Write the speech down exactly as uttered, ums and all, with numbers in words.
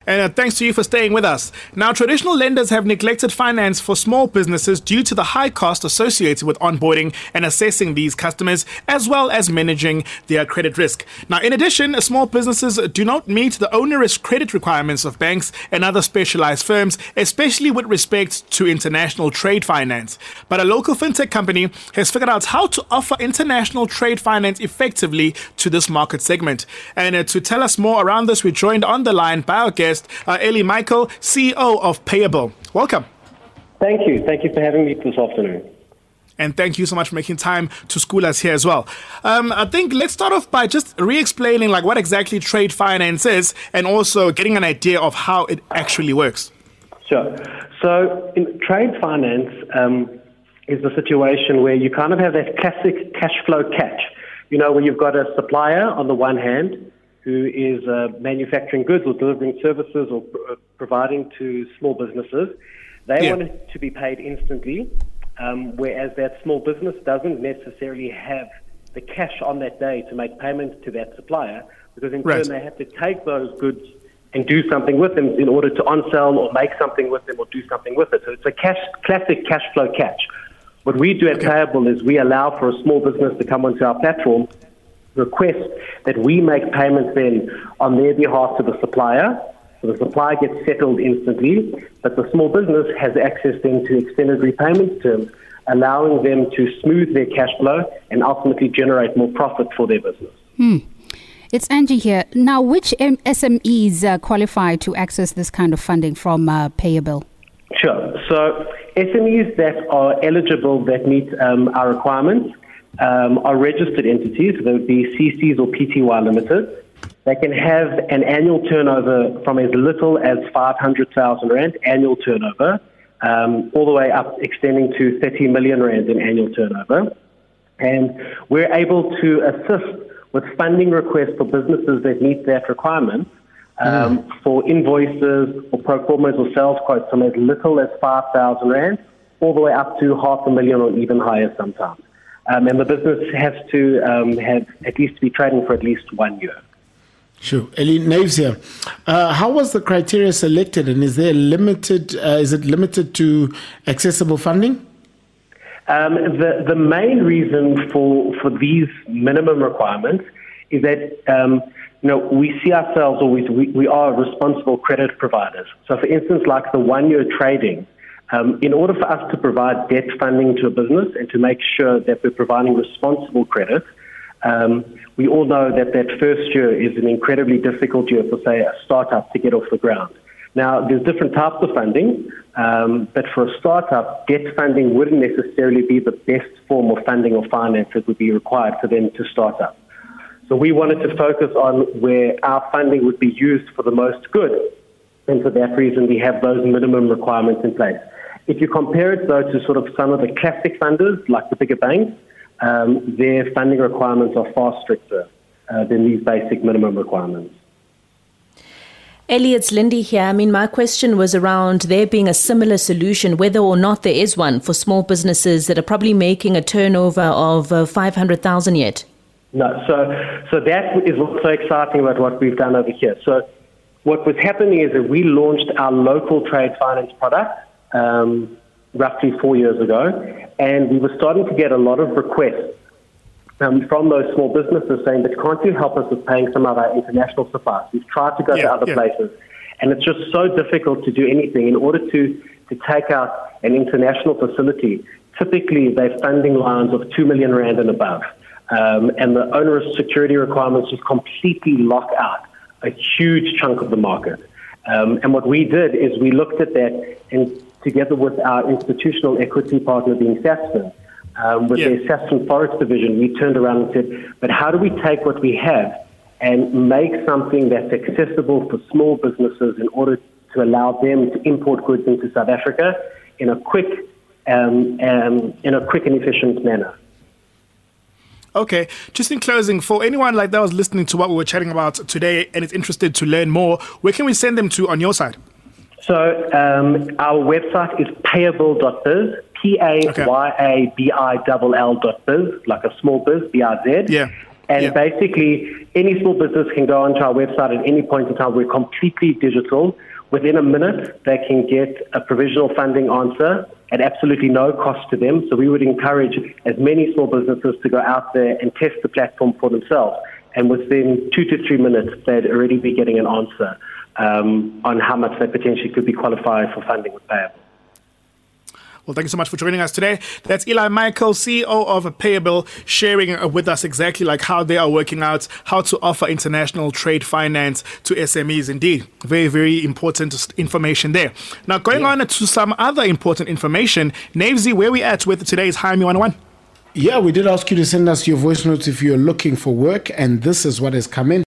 And uh, thanks to you for staying with us. Now, traditional lenders have neglected finance for small businesses due to the high cost associated with onboarding and assessing these customers, as well as managing their credit risk. Now, in addition, small businesses do not meet the onerous credit requirements of banks and other specialized firms, especially with respect to international trade finance. But a local fintech company has figured out how to offer international trade finance effectively to this market segment. And uh, to tell us more around this, we're joined on the line by our guest, uh, Eli Michael, C E O of Payable. Welcome. Thank you. Thank you for having me this afternoon. And thank you so much for making time to school us here as well. Um, I think let's start off by just re-explaining like what exactly trade finance is and also getting an idea of how it actually works. Sure. So in trade finance um, is the situation where you kind of have that classic cash flow catch. You know, where you've got a supplier on the one hand who is uh, manufacturing goods or delivering services or pr- providing to small businesses. They yeah. want it to be paid instantly, um, whereas that small business doesn't necessarily have the cash on that day to make payments to that supplier, because in right. turn they have to take those goods and do something with them in order to on-sell or make something with them or do something with it. So it's a cash, classic cash flow catch. What we do at okay. Payable is we allow for a small business to come onto our platform, request that we make payments then on their behalf to the supplier. So the supplier gets settled instantly, but the small business has access then to extended repayment terms, allowing them to smooth their cash flow and ultimately generate more profit for their business. Hmm. It's Angie here. Now, which S M Es uh, qualify to access this kind of funding from uh, Payable? Sure. So S M Es that are eligible, that meet um, our requirements, um, are registered entities. So they would be C Cs or P T Y Limited. They can have an annual turnover from as little as five hundred thousand rand annual turnover, um, all the way up extending to thirty million rand in annual turnover. And we're able to assist with funding requests for businesses that meet that requirement um, mm. for invoices or pro formas or sales quotes from as little as five thousand rand all the way up to half a million or even higher sometimes. Um, and the business has to um, have at least be trading for at least one year. Sure. Eli, Naves here. Uh, how was the criteria selected, and is there limited? Uh, is it limited to accessible funding? Um, the the main reason for for these minimum requirements is that um, you know we see ourselves always we, we are responsible credit providers. So, for instance, like the one year trading. Um, in order for us to provide debt funding to a business and to make sure that we're providing responsible credit, um, we all know that that first year is an incredibly difficult year for, say, a startup to get off the ground. Now, there's different types of funding, um, but for a startup, debt funding wouldn't necessarily be the best form of funding or finance that would be required for them to start up. So we wanted to focus on where our funding would be used for the most good, and for that reason, we have those minimum requirements in place. If you compare it, though, to sort of some of the classic funders, like the bigger banks, um, their funding requirements are far stricter uh, than these basic minimum requirements. Eli, it's Lindy here. I mean, my question was around there being a similar solution, whether or not there is one for small businesses that are probably making a turnover of uh, five hundred thousand yet. No, so so that is what's so exciting about what we've done over here. So what was happening is that we launched our local trade finance product um, roughly four years ago, and we were starting to get a lot of requests um, from those small businesses saying, but can't you help us with paying some of our international suppliers? We've tried to go yeah, to other yeah. places, and it's just so difficult to do anything. In order to, to take out an international facility, typically they're funding lines of two million rand and above, um, and the onerous security requirements just completely lock out a huge chunk of the market. Um, and what we did is we looked at that, and together with our institutional equity partner being Sasfin, um, with yeah. their Sasfin Forex division, we turned around and said, but how do we take what we have and make something that's accessible for small businesses in order to allow them to import goods into South Africa in a quick, um, um, in a quick and efficient manner. Okay, just in closing, for anyone like that was listening to what we were chatting about today and is interested to learn more, where can we send them to on your side? So um, our website is payable dot biz, P A Y A B I L L dot biz, like a small biz, B I Z. Yeah. And yeah. basically, any small business can go onto our website at any point in time. We're completely digital. Within a minute, they can get a provisional funding answer at absolutely no cost to them. So we would encourage as many small businesses to go out there and test the platform for themselves. And within two to three minutes, they'd already be getting an answer um, on how much they potentially could be qualified for funding with Payable. Well, thank you so much for joining us today. That's Eli Michael, C E O of Payable, sharing with us exactly like how they are working out how to offer international trade finance to S M Es. Indeed, very, very important information there. Now, going yeah. on to some other important information, Navesy, where we at with today's Hire Me one oh one? Yeah, we did ask you to send us your voice notes if you're looking for work, and this is what has come in.